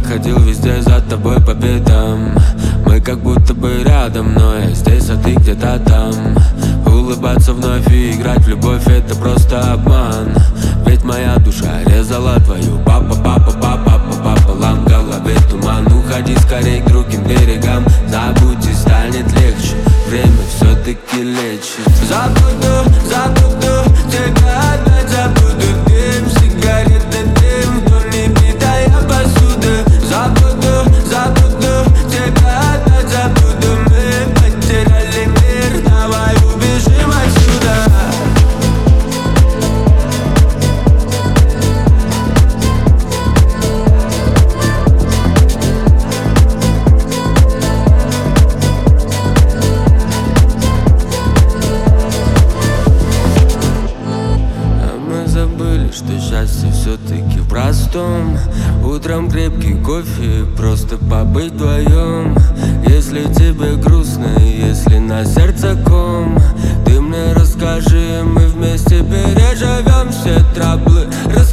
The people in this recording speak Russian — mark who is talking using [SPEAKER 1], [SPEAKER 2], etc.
[SPEAKER 1] ходил везде за тобой по пятам. Мы как будто бы рядом, но я здесь, а ты где-то там. Улыбаться вновь и играть в любовь — это просто обман. Ведь моя душа резала твою папа, пополам, в голове туман. Уходи скорей к другим берегам, забудь и станет легче. Время все-таки лечит. Забуду тебя, опять забуду дым, сигареты, дым, вдоль небитая посуда. Забуду тебя, опять забуду. Мы потеряли мир, давай убежим отсюда. Забыли, что счастье все-таки в простом. Утром крепкий кофе, просто побыть вдвоем. Если тебе грустно, если на сердце ком, ты мне расскажи, мы вместе переживем все траблы.